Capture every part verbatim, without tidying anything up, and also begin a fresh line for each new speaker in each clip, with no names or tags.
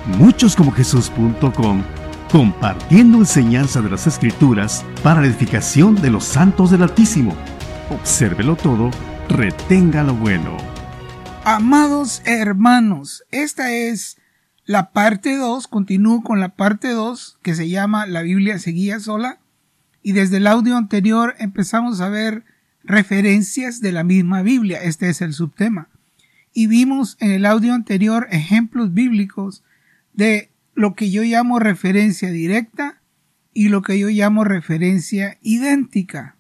muchos como jesús punto com, compartiendo enseñanza de las Escrituras para la edificación de los santos del Altísimo. Obsérvelo todo, retenga lo bueno.
Amados hermanos, esta es la parte dos, continúo con la parte dos que se llama La Biblia se guía sola, y desde el audio anterior empezamos a ver referencias de la misma Biblia. Este es el subtema. Y vimos en el audio anterior ejemplos bíblicos de lo que yo llamo referencia directa y lo que yo llamo referencia idéntica.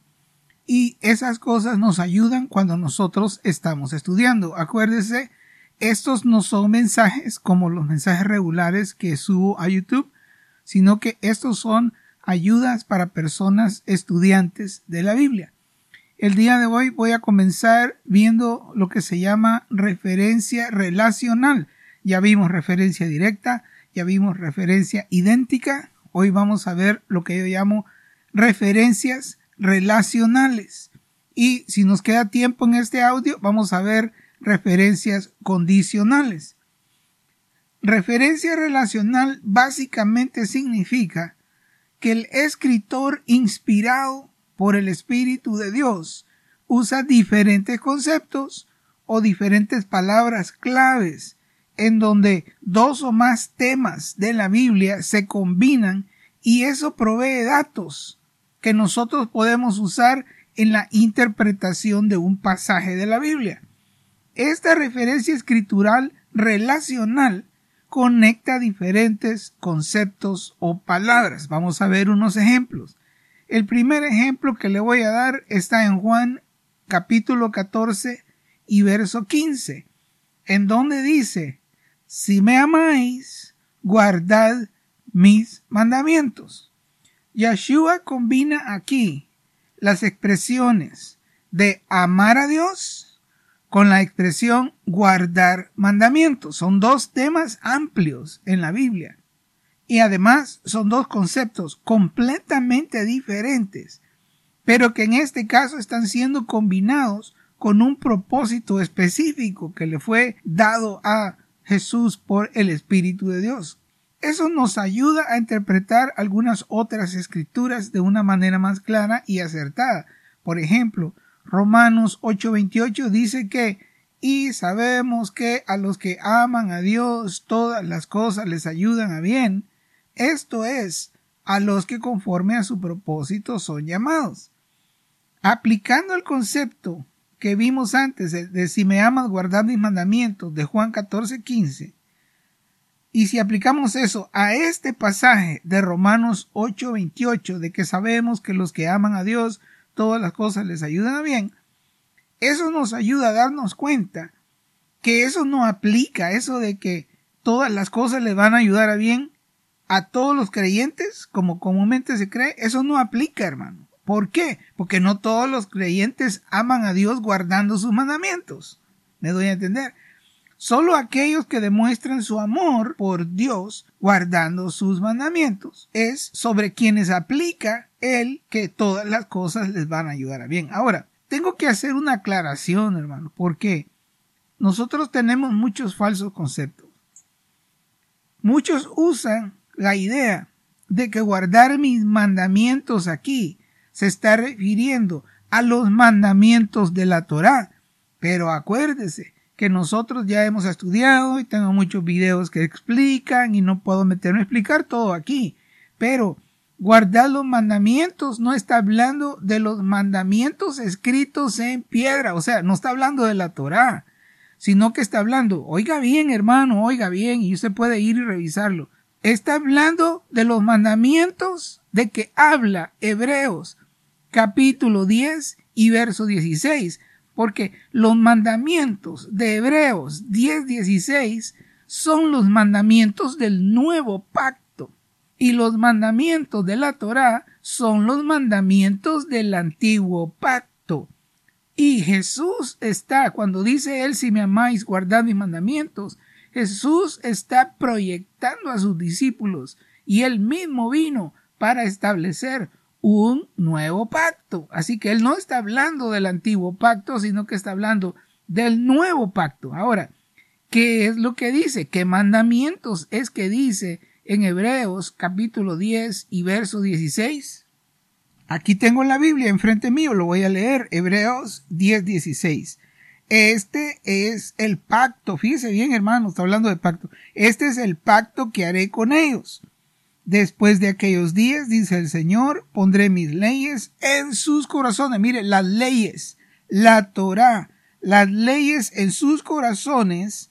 Y esas cosas nos ayudan cuando nosotros estamos estudiando. Acuérdese, estos no son mensajes como los mensajes regulares que subo a YouTube, sino que estos son ayudas para personas estudiantes de la Biblia. El día de hoy voy a comenzar viendo lo que se llama referencia relacional. Ya vimos referencia directa, ya vimos referencia idéntica. Hoy vamos a ver lo que yo llamo referencias relacionales. Y si nos queda tiempo en este audio, vamos a ver referencias condicionales. Referencia relacional básicamente significa que el escritor inspirado por el Espíritu de Dios usa diferentes conceptos o diferentes palabras claves en donde dos o más temas de la Biblia se combinan, y eso provee datos que nosotros podemos usar en la interpretación de un pasaje de la Biblia. Esta referencia escritural relacional conecta diferentes conceptos o palabras. Vamos a ver unos ejemplos. El primer ejemplo que le voy a dar está en Juan capítulo catorce y verso quince, en donde dice: si me amáis, guardad mis mandamientos. Yeshua combina aquí las expresiones de amar a Dios con la expresión guardar mandamientos. Son dos temas amplios en la Biblia. Y además son dos conceptos completamente diferentes, pero que en este caso están siendo combinados con un propósito específico que le fue dado a Jesús por el Espíritu de Dios. Eso nos ayuda a interpretar algunas otras escrituras de una manera más clara y acertada. Por ejemplo, Romanos ocho veintiocho dice que y sabemos que a los que aman a Dios todas las cosas les ayudan a bien. Esto es, a los que conforme a su propósito son llamados. Aplicando el concepto que vimos antes de, de si me amas, guardad mis mandamientos, de Juan catorce quince, y si aplicamos eso a este pasaje de Romanos ocho veintiocho, de que sabemos que los que aman a Dios, todas las cosas les ayudan a bien, eso nos ayuda a darnos cuenta que eso no aplica, eso de que todas las cosas les van a ayudar a bien a todos los creyentes, como comúnmente se cree. Eso no aplica, hermano. ¿Por qué? Porque no todos los creyentes aman a Dios guardando sus mandamientos. ¿Me doy a entender? Solo aquellos que demuestran su amor por Dios guardando sus mandamientos es sobre quienes aplica el que todas las cosas les van a ayudar a bien. Ahora, tengo que hacer una aclaración, hermano, porque nosotros tenemos muchos falsos conceptos. Muchos usan la idea de que guardar mis mandamientos aquí se está refiriendo a los mandamientos de la Torá. Pero acuérdese que nosotros ya hemos estudiado y tengo muchos videos que explican y no puedo meterme a explicar todo aquí. Pero guardar los mandamientos no está hablando de los mandamientos escritos en piedra. O sea, no está hablando de la Torá, sino que está hablando, oiga bien, hermano, oiga bien, y usted puede ir y revisarlo. Está hablando de los mandamientos de que habla Hebreos capítulo diez y verso dieciséis, porque los mandamientos de Hebreos diez dieciséis son los mandamientos del nuevo pacto, y los mandamientos de la Torá son los mandamientos del antiguo pacto. Y Jesús está, cuando dice él, si me amáis, guardad mis mandamientos, Jesús está proyectando a sus discípulos, y él mismo vino para establecer un nuevo pacto. Así que él no está hablando del antiguo pacto, sino que está hablando del nuevo pacto. Ahora, ¿Qué es lo que dice? ¿Qué mandamientos es que dice en Hebreos capítulo diez y verso dieciséis? Aquí tengo la Biblia enfrente mío, lo voy a leer, Hebreos diez, dieciséis. Este es el pacto, fíjese bien hermano, está hablando de pacto. Este es el pacto que haré con ellos. Después de aquellos días, dice el Señor, pondré mis leyes en sus corazones. Mire, las leyes, la Torá, las leyes en sus corazones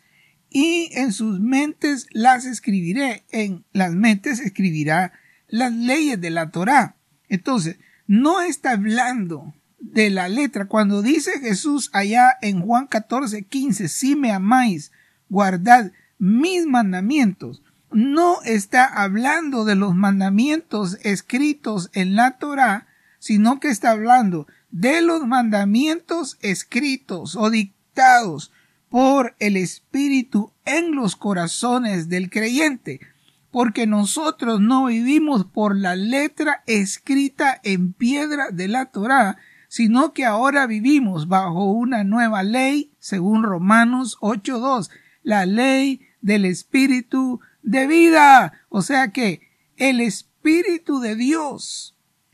y en sus mentes las escribiré. En las mentes escribirá las leyes de la Torá. Entonces, no está hablando de la letra. Cuando dice Jesús allá en Juan catorce, quince, si me amáis, guardad mis mandamientos, no está hablando de los mandamientos escritos en la Torá, sino que está hablando de los mandamientos escritos o dictados por el Espíritu en los corazones del creyente. Porque nosotros no vivimos por la letra escrita en piedra de la Torá, sino que ahora vivimos bajo una nueva ley, según Romanos ocho dos, la ley del Espíritu de vida. O sea que el Espíritu de Dios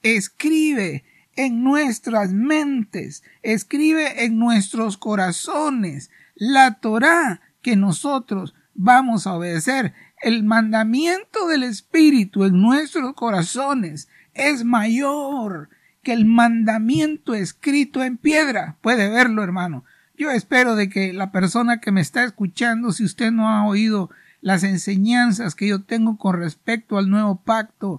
escribe en nuestras mentes, escribe en nuestros corazones la Torá que nosotros vamos a obedecer. El mandamiento del Espíritu en nuestros corazones es mayor que el mandamiento escrito en piedra. Puede verlo, hermano. Yo espero de que la persona que me está escuchando, si usted no ha oído las enseñanzas que yo tengo con respecto al nuevo pacto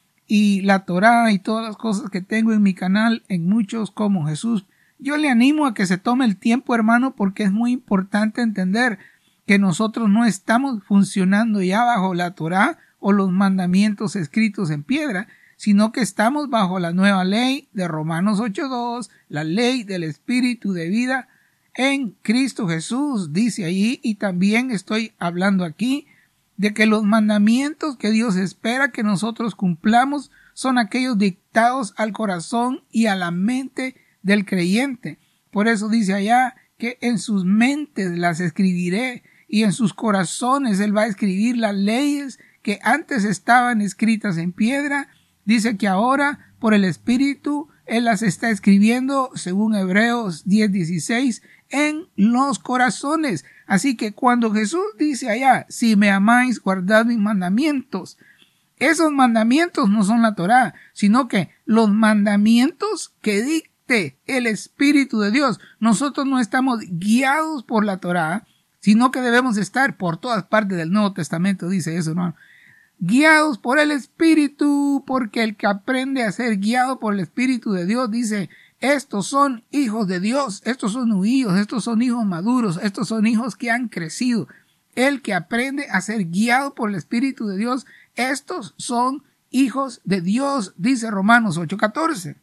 y la Torá y todas las cosas que tengo en mi canal, en Muchos como Jesús, yo le animo a que se tome el tiempo, hermano, porque es muy importante entender que nosotros no estamos funcionando ya bajo la Torá o los mandamientos escritos en piedra, sino que estamos bajo la nueva ley de Romanos ocho dos, la ley del Espíritu de vida en Cristo Jesús, dice allí, y también estoy hablando aquí de que los mandamientos que Dios espera que nosotros cumplamos son aquellos dictados al corazón y a la mente del creyente. Por eso dice allá que en sus mentes las escribiré y en sus corazones Él va a escribir las leyes que antes estaban escritas en piedra. Dice que ahora por el Espíritu Él las está escribiendo, según Hebreos diez dieciséis, en los corazones. Así que cuando Jesús dice allá, si me amáis, guardad mis mandamientos, esos mandamientos no son la Torá, sino que los mandamientos que dicte el Espíritu de Dios. Nosotros no estamos guiados por la Torá, sino que debemos estar por todas partes del Nuevo Testamento, dice eso, ¿no? Guiados por el Espíritu, porque el que aprende a ser guiado por el Espíritu de Dios, dice, estos son hijos de Dios, estos son huíos, estos son hijos maduros, estos son hijos que han crecido. El que aprende a ser guiado por el Espíritu de Dios, estos son hijos de Dios, dice Romanos ocho catorce.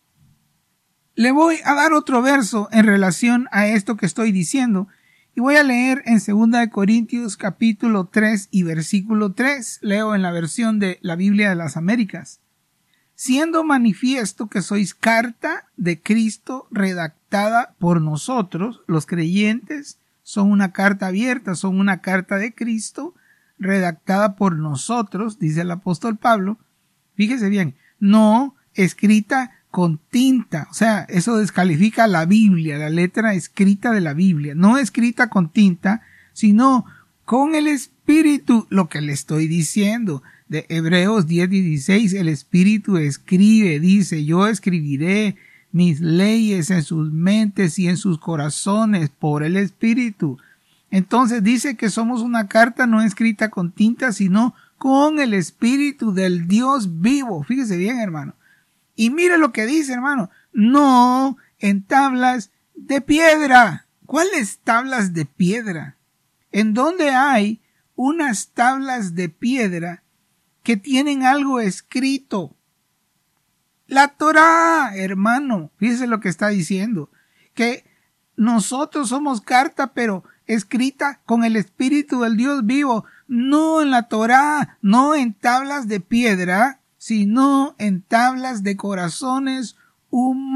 Le voy a dar otro verso en relación a esto que estoy diciendo, y voy a leer en segunda de Corintios capítulo tres y versículo tres. Leo en la versión de la Biblia de las Américas. Siendo manifiesto que sois carta de Cristo redactada por nosotros, los creyentes, son una carta abierta, son una carta de Cristo redactada por nosotros, dice el apóstol Pablo. Fíjese bien, no escrita con tinta, o sea, eso descalifica la Biblia, la letra escrita de la Biblia, no escrita con tinta, sino con el Espíritu, lo que le estoy diciendo, de Hebreos diez dieciséis, el Espíritu escribe, dice, yo escribiré mis leyes en sus mentes y en sus corazones por el Espíritu. Entonces dice que somos una carta no escrita con tinta, sino con el Espíritu del Dios vivo. Fíjese bien, hermano. Y mire lo que dice, hermano, no en tablas de piedra. ¿Cuáles tablas de piedra? En donde hay unas tablas de piedra que tienen algo escrito. La Torá, hermano, fíjese lo que está diciendo, que nosotros somos carta, pero escrita con el Espíritu del Dios vivo, no en la Torá, no en tablas de piedra, sino en tablas de corazones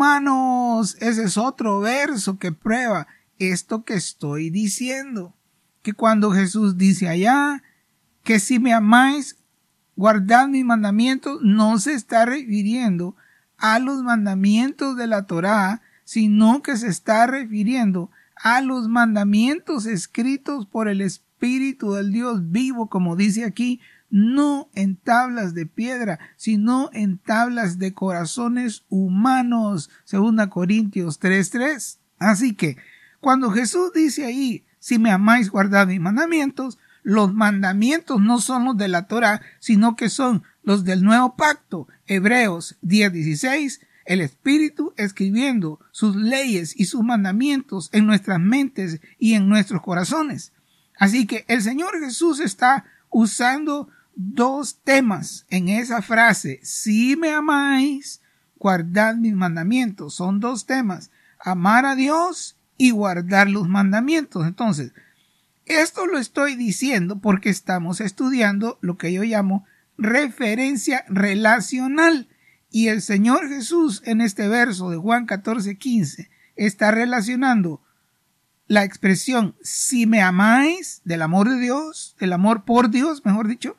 humanos. Ese es otro verso que prueba esto que estoy diciendo. que cuando Jesús dice allá que si me amáis, guardad mis mandamientos, no se está refiriendo a los mandamientos de la Torá, sino que se está refiriendo a los mandamientos escritos por el Espíritu del Dios vivo, como dice aquí, no en tablas de piedra, sino en tablas de corazones humanos, segunda Corintios tres tres. Así que, cuando Jesús dice ahí, si me amáis, guardad mis mandamientos, los mandamientos no son los de la Torá, sino que son los del nuevo pacto. Hebreos diez dieciséis, el Espíritu escribiendo sus leyes y sus mandamientos en nuestras mentes y en nuestros corazones. Así que el Señor Jesús está usando dos temas en esa frase. Si me amáis, guardad mis mandamientos. Son dos temas. Amar a Dios y guardar los mandamientos. Entonces, esto lo estoy diciendo porque estamos estudiando lo que yo llamo referencia relacional. Y el Señor Jesús en este verso de Juan catorce quince está relacionando la expresión si me amáis, del amor de Dios, del amor por Dios, mejor dicho,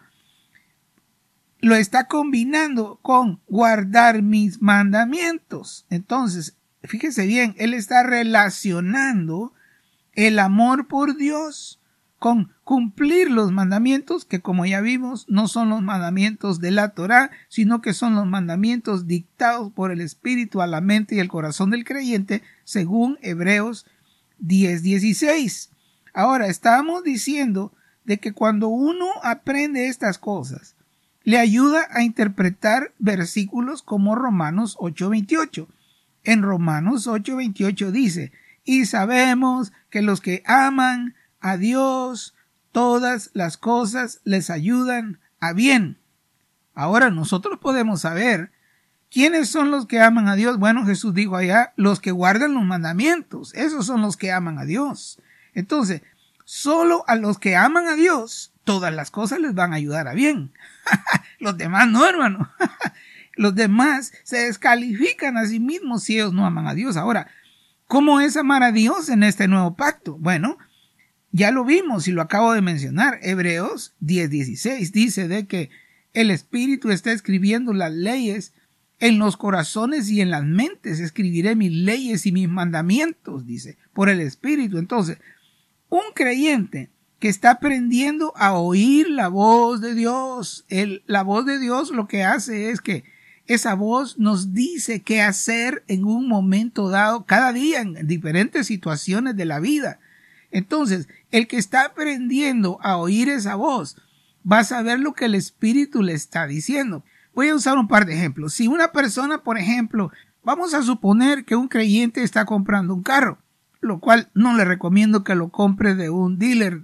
lo está combinando con guardar mis mandamientos. Entonces, fíjese bien, él está relacionando el amor por Dios con cumplir los mandamientos, que como ya vimos, no son los mandamientos de la Torá, sino que son los mandamientos dictados por el Espíritu a la mente y el corazón del creyente, según Hebreos diez dieciséis. Ahora, estábamos diciendo de que cuando uno aprende estas cosas, le ayuda a interpretar versículos como Romanos ocho veintiocho. En Romanos ocho veintiocho dice, y sabemos que los que aman a Dios, todas las cosas les ayudan a bien. Ahora nosotros podemos saber quiénes son los que aman a Dios. Bueno, Jesús dijo allá, los que guardan los mandamientos, esos son los que aman a Dios. Entonces, solo a los que aman a Dios, todas las cosas les van a ayudar a bien. Los demás no, hermano. Los demás se descalifican a sí mismos si ellos no aman a Dios. Ahora, ¿cómo es amar a Dios en este nuevo pacto? Bueno, ya lo vimos y lo acabo de mencionar. Hebreos diez dieciséis dice de que el Espíritu está escribiendo las leyes en los corazones y en las mentes. Escribiré mis leyes y mis mandamientos, dice, por el Espíritu. Entonces, un creyente que está aprendiendo a oír la voz de Dios, el, la voz de Dios lo que hace es que esa voz nos dice qué hacer en un momento dado, cada día en diferentes situaciones de la vida. Entonces, el que está aprendiendo a oír esa voz va a saber lo que el Espíritu le está diciendo. Voy a usar un par de ejemplos. Si una persona, por ejemplo, vamos a suponer que un creyente está comprando un carro, lo cual no le recomiendo que lo compre de un dealer.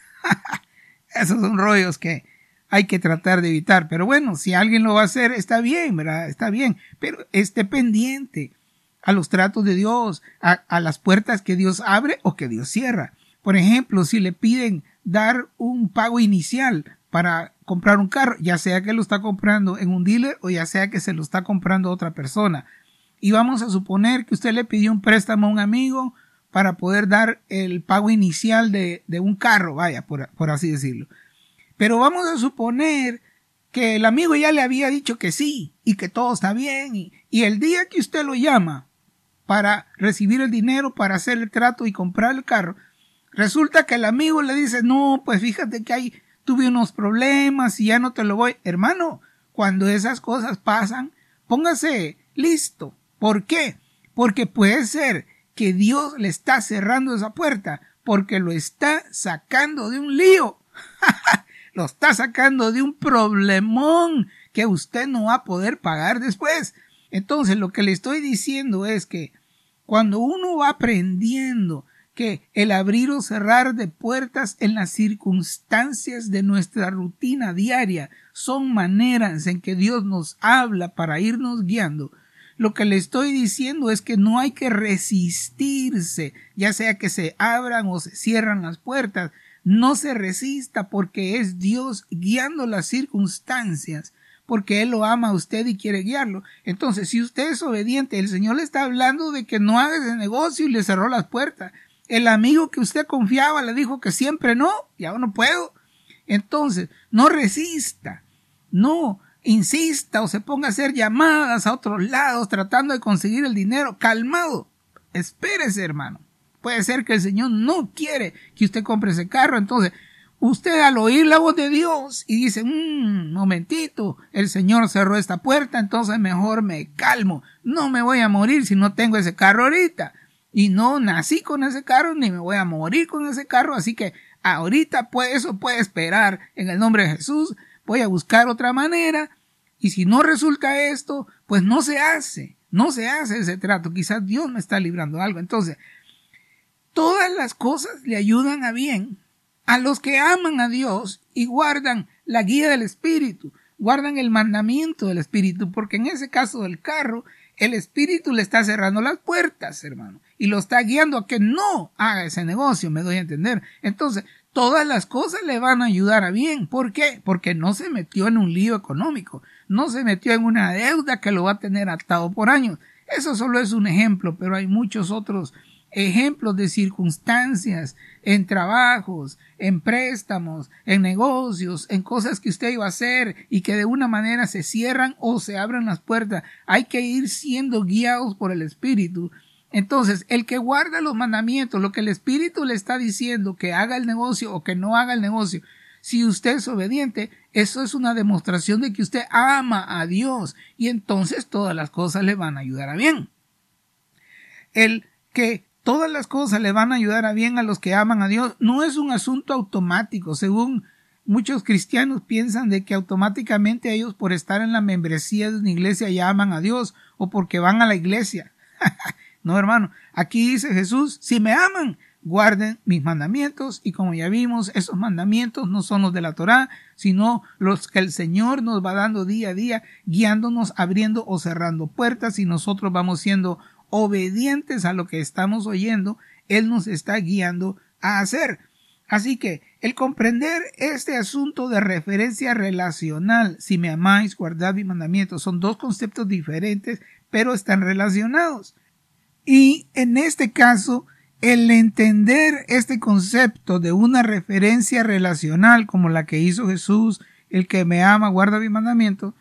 Esos son rollos que hay que tratar de evitar. Pero bueno, si alguien lo va a hacer, está bien, ¿verdad? Está bien. Pero esté pendiente a los tratos de Dios, a, a las puertas que Dios abre o que Dios cierra. Por ejemplo, si le piden dar un pago inicial para comprar un carro, ya sea que lo está comprando en un dealer o ya sea que se lo está comprando a otra persona. Y vamos a suponer que usted le pidió un préstamo a un amigo para poder dar el pago inicial de, de un carro, vaya, por, por así decirlo. Pero vamos a suponer que el amigo ya le había dicho que sí y que todo está bien y, y el día que usted lo llama para recibir el dinero, para hacer el trato y comprar el carro, resulta que el amigo le dice, no, pues fíjate que ahí tuve unos problemas y ya no te lo voy. Hermano, cuando esas cosas pasan, póngase listo. ¿Por qué? Porque puede ser que Dios le está cerrando esa puerta porque lo está sacando de un lío. Lo está sacando de un problemón que usted no va a poder pagar después. Entonces, lo que le estoy diciendo es que cuando uno va aprendiendo que el abrir o cerrar de puertas en las circunstancias de nuestra rutina diaria son maneras en que Dios nos habla para irnos guiando, lo que le estoy diciendo es que no hay que resistirse, ya sea que se abran o se cierran las puertas. No se resista porque es Dios guiando las circunstancias, porque Él lo ama a usted y quiere guiarlo. Entonces, si usted es obediente, el Señor le está hablando de que no haga ese negocio y le cerró las puertas. El amigo que usted confiaba le dijo que siempre no, ya no puedo. Entonces, no resista, no insista o se ponga a hacer llamadas a otros lados tratando de conseguir el dinero. Calmado, espérese, hermano. Puede ser que el Señor no quiere que usted compre ese carro. Entonces, usted al oír la voz de Dios y dice, un momentito, el Señor cerró esta puerta, entonces mejor me calmo. No me voy a morir si no tengo ese carro ahorita. Y no nací con ese carro, ni me voy a morir con ese carro. Así que ahorita pues, eso puede esperar. En el nombre de Jesús voy a buscar otra manera. Y si no resulta esto, pues no se hace. No se hace ese trato. Quizás Dios me está librando algo. Entonces, todas las cosas le ayudan a bien a los que aman a Dios y guardan la guía del Espíritu, guardan el mandamiento del Espíritu, porque en ese caso del carro, el Espíritu le está cerrando las puertas, hermano, y lo está guiando a que no haga ese negocio, me doy a entender. Entonces, todas las cosas le van a ayudar a bien. ¿Por qué? Porque no se metió en un lío económico, no se metió en una deuda que lo va a tener atado por años. Eso solo es un ejemplo, pero hay muchos otros ejemplos de circunstancias, en trabajos, en préstamos, en negocios, en cosas que usted iba a hacer y que de una manera se cierran o se abren las puertas. Hay que ir siendo guiados por el Espíritu. Entonces, el que guarda los mandamientos, lo que el Espíritu le está diciendo, que haga el negocio o que no haga el negocio, si usted es obediente, eso es una demostración de que usted ama a Dios y entonces todas las cosas le van a ayudar a bien. El que todas las cosas le van a ayudar a bien a los que aman a Dios no es un asunto automático. Según muchos cristianos piensan de que automáticamente ellos por estar en la membresía de una iglesia ya aman a Dios o porque van a la iglesia. No, hermano, aquí dice Jesús, si me aman, guarden mis mandamientos, y como ya vimos, esos mandamientos no son los de la Torá, sino los que el Señor nos va dando día a día, guiándonos, abriendo o cerrando puertas, y nosotros vamos siendo obedientes a lo que estamos oyendo, Él nos está guiando a hacer. Así que el comprender este asunto de referencia relacional, si me amáis, guardad mis mandamientos, son dos conceptos diferentes, pero están relacionados. Y en este caso, el entender este concepto de una referencia relacional como la que hizo Jesús, el que me ama, guarda mis mandamientos,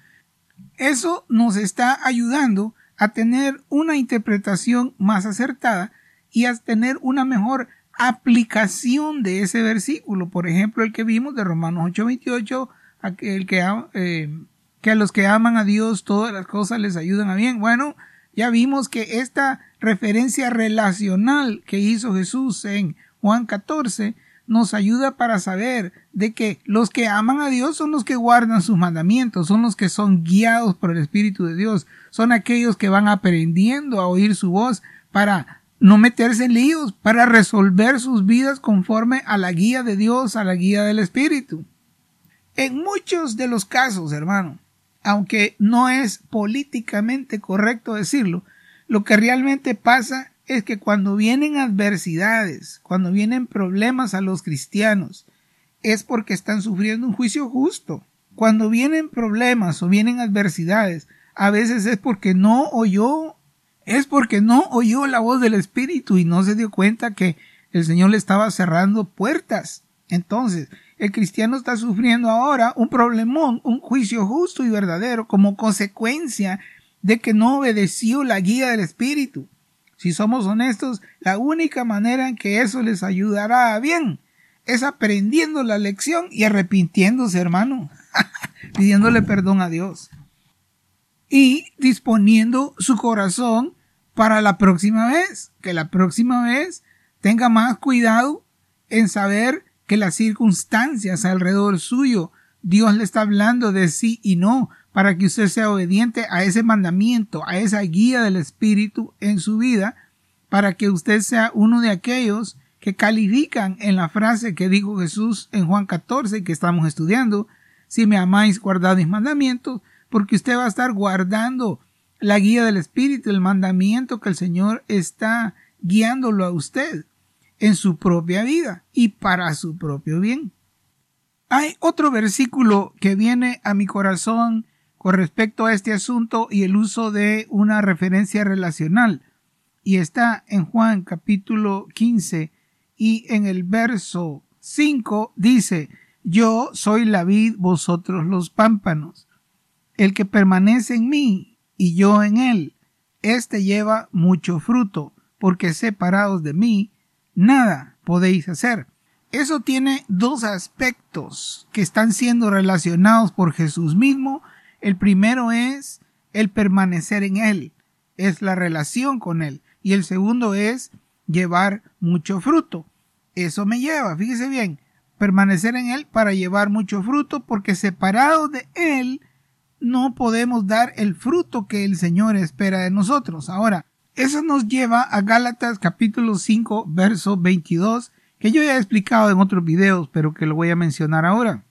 eso nos está ayudando a tener una interpretación más acertada y a tener una mejor aplicación de ese versículo. Por ejemplo, el que vimos de Romanos ocho veintiocho, el que, eh, que a los que aman a Dios todas las cosas les ayudan a bien. Bueno, ya vimos que esta referencia relacional que hizo Jesús en Juan catorce nos ayuda para saber de que los que aman a Dios son los que guardan sus mandamientos, son los que son guiados por el Espíritu de Dios, son aquellos que van aprendiendo a oír su voz para no meterse en líos, para resolver sus vidas conforme a la guía de Dios, a la guía del Espíritu. En muchos de los casos, hermano, aunque no es políticamente correcto decirlo, lo que realmente pasa es que cuando vienen adversidades, cuando vienen problemas a los cristianos, es porque están sufriendo un juicio justo. Cuando vienen problemas o vienen adversidades, a veces es porque no oyó, es porque no oyó la voz del Espíritu y no se dio cuenta que el Señor le estaba cerrando puertas. Entonces, el cristiano está sufriendo ahora un problemón, un juicio justo y verdadero como consecuencia de que no obedeció la guía del Espíritu. Si somos honestos, la única manera en que eso les ayudará a bien es aprendiendo la lección y arrepintiéndose, hermano, pidiéndole perdón a Dios y disponiendo su corazón para la próxima vez, que la próxima vez tenga más cuidado en saber que las circunstancias alrededor suyo, Dios le está hablando de sí y no, para que usted sea obediente a ese mandamiento, a esa guía del Espíritu en su vida, para que usted sea uno de aquellos que califican en la frase que dijo Jesús en Juan catorce que estamos estudiando, si me amáis, guardad mis mandamientos, porque usted va a estar guardando la guía del Espíritu, el mandamiento que el Señor está guiándolo a usted en su propia vida y para su propio bien. Hay otro versículo que viene a mi corazón con respecto a este asunto y el uso de una referencia relacional, y está en Juan capítulo quince, y en el verso cinco dice, yo soy la vid, vosotros los pámpanos. El que permanece en mí y yo en él, éste lleva mucho fruto, porque separados de mí, nada podéis hacer. Eso tiene dos aspectos que están siendo relacionados por Jesús mismo. El primero es el permanecer en él, es la relación con él. Y el segundo es llevar mucho fruto. Eso me lleva, fíjese bien, permanecer en él para llevar mucho fruto, porque separados de él no podemos dar el fruto que el Señor espera de nosotros. Ahora, eso nos lleva a Gálatas capítulo cinco, verso veintidós, que yo ya he explicado en otros videos, pero que lo voy a mencionar ahora.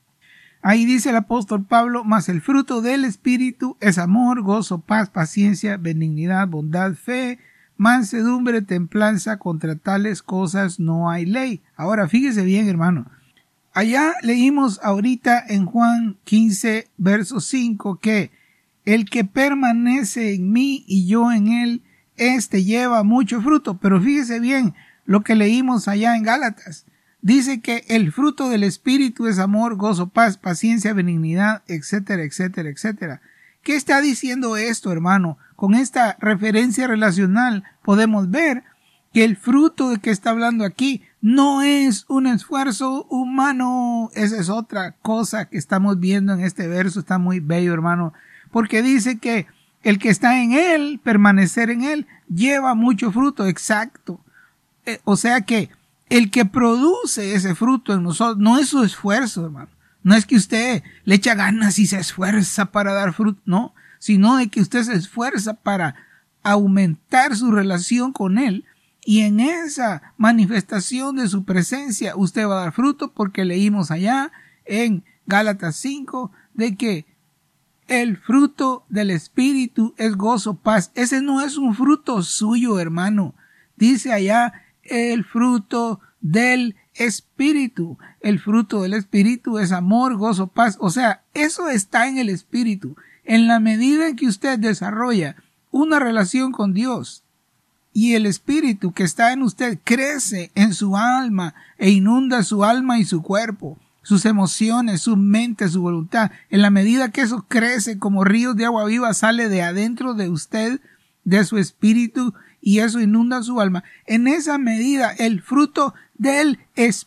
Ahí dice el apóstol Pablo, mas el fruto del Espíritu es amor, gozo, paz, paciencia, benignidad, bondad, fe, mansedumbre, templanza, contra tales cosas no hay ley. Ahora, fíjese bien, hermano. Allá leímos ahorita en Juan quince, verso cinco, que el que permanece en mí y yo en él, éste lleva mucho fruto. Pero fíjese bien lo que leímos allá en Gálatas. Dice que el fruto del Espíritu es amor, gozo, paz, paciencia, benignidad, etcétera, etcétera, etcétera. ¿Qué está diciendo esto, hermano? Con esta referencia relacional podemos ver que el fruto de que está hablando aquí no es un esfuerzo humano. Esa es otra cosa que estamos viendo en este verso. Está muy bello, hermano, porque dice que el que está en él, permanecer en él, lleva mucho fruto. Exacto. Eh, o sea que el que produce ese fruto en nosotros no es su esfuerzo, hermano. No es que usted le echa ganas y se esfuerza para dar fruto, no, sino de que usted se esfuerza para aumentar su relación con él, y en esa manifestación de su presencia usted va a dar fruto, porque leímos allá en Gálatas cinco de que el fruto del Espíritu es gozo, paz. Ese no es un fruto suyo, hermano. Dice allá el fruto del Espíritu. El fruto del Espíritu es amor, gozo, paz. O sea, eso está en el Espíritu. En la medida en que usted desarrolla una relación con Dios y el Espíritu que está en usted crece en su alma e inunda su alma y su cuerpo, sus emociones, su mente, su voluntad. En la medida que eso crece como ríos de agua viva, sale de adentro de usted, de su espíritu, y eso inunda su alma. En esa medida el fruto del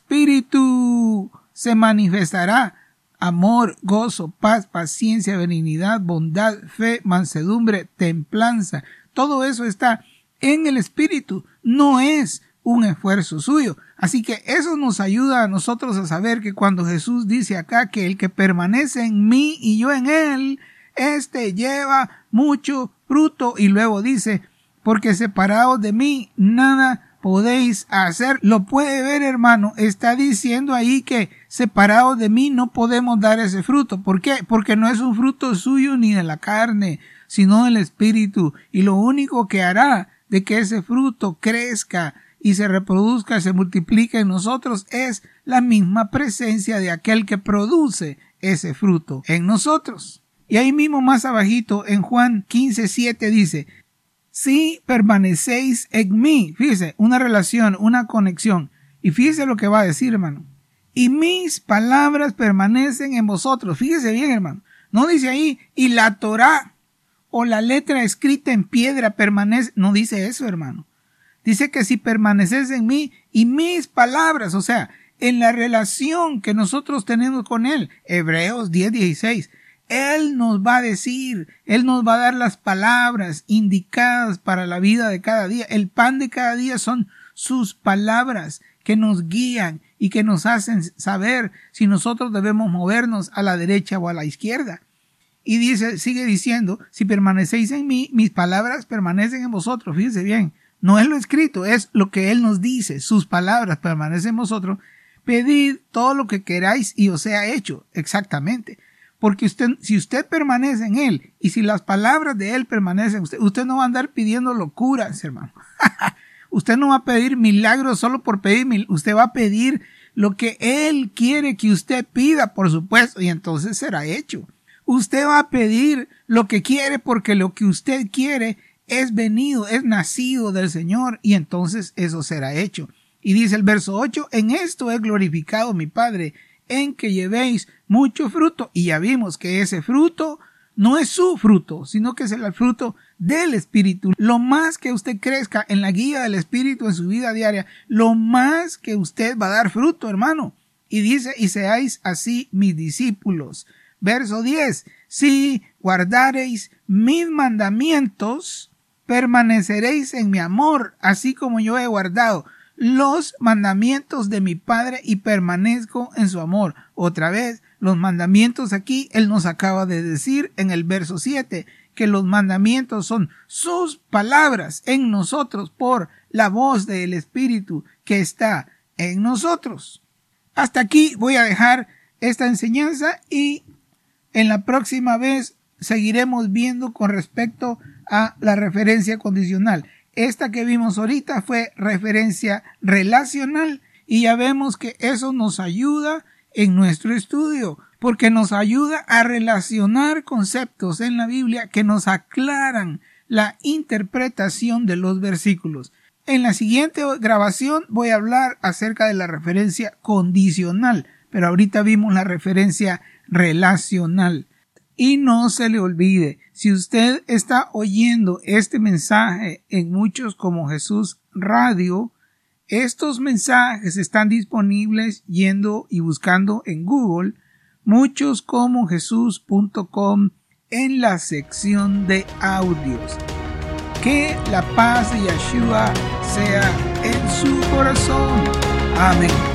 Espíritu se manifestará: amor, gozo, paz, paciencia, benignidad, bondad, fe, mansedumbre, templanza. Todo eso está en el Espíritu, no es un esfuerzo suyo. Así que eso nos ayuda a nosotros a saber que cuando Jesús dice acá que el que permanece en mí y yo en él, este lleva mucho fruto, y luego dice, porque separados de mí nada podéis hacer. Lo puede ver, hermano, está diciendo ahí que separados de mí no podemos dar ese fruto. ¿Por qué? Porque no es un fruto suyo ni de la carne, sino del Espíritu, y lo único que hará de que ese fruto crezca y se reproduzca, se multiplique en nosotros, es la misma presencia de aquel que produce ese fruto en nosotros. Y ahí mismo más abajito en Juan quince siete dice, si permanecéis en mí, fíjese, una relación, una conexión, y fíjese lo que va a decir, hermano, y mis palabras permanecen en vosotros. Fíjese bien, hermano, no dice ahí, y la Torá o la letra escrita en piedra permanece, no dice eso, hermano. Dice que si permaneces en mí y mis palabras, o sea, en la relación que nosotros tenemos con él, Hebreos diez dieciséis, él nos va a decir, él nos va a dar las palabras indicadas para la vida de cada día. El pan de cada día son sus palabras que nos guían y que nos hacen saber si nosotros debemos movernos a la derecha o a la izquierda. Y dice, sigue diciendo, si permanecéis en mí, mis palabras permanecen en vosotros. Fíjese bien, no es lo escrito, es lo que él nos dice, sus palabras permanecen en vosotros. Pedid todo lo que queráis y os sea hecho. Exactamente. Porque usted, si usted permanece en él y si las palabras de él permanecen en usted, usted no va a andar pidiendo locuras, hermano. Usted no va a pedir milagros solo por pedir, usted va a pedir lo que él quiere que usted pida, por supuesto, y entonces será hecho. Usted va a pedir lo que quiere porque lo que usted quiere es venido, es nacido del Señor, y entonces eso será hecho. Y dice el verso ocho, en esto he glorificado mi Padre, en que llevéis mucho fruto. Y ya vimos que ese fruto no es su fruto, sino que es el fruto del Espíritu. Lo más que usted crezca en la guía del Espíritu en su vida diaria, lo más que usted va a dar fruto, hermano. Y dice, y seáis así mis discípulos. Verso diez, si guardareis mis mandamientos, permaneceréis en mi amor, así como yo he guardado los mandamientos de mi Padre y permanezco en su amor. Otra vez, los mandamientos aquí, Él nos acaba de decir en el verso siete, que los mandamientos son sus palabras en nosotros por la voz del Espíritu que está en nosotros. Hasta aquí voy a dejar esta enseñanza y en la próxima vez seguiremos viendo con respecto a la referencia condicional. Esta que vimos ahorita fue referencia relacional y ya vemos que eso nos ayuda en nuestro estudio porque nos ayuda a relacionar conceptos en la Biblia que nos aclaran la interpretación de los versículos. En la siguiente grabación voy a hablar acerca de la referencia condicional, pero ahorita vimos la referencia relacional. Y no se le olvide, si usted está oyendo este mensaje en Muchos como Jesús Radio, estos mensajes están disponibles yendo y buscando en Google muchos como jesús punto com en la sección de audios. Que la paz de Yeshua sea en su corazón. Amén.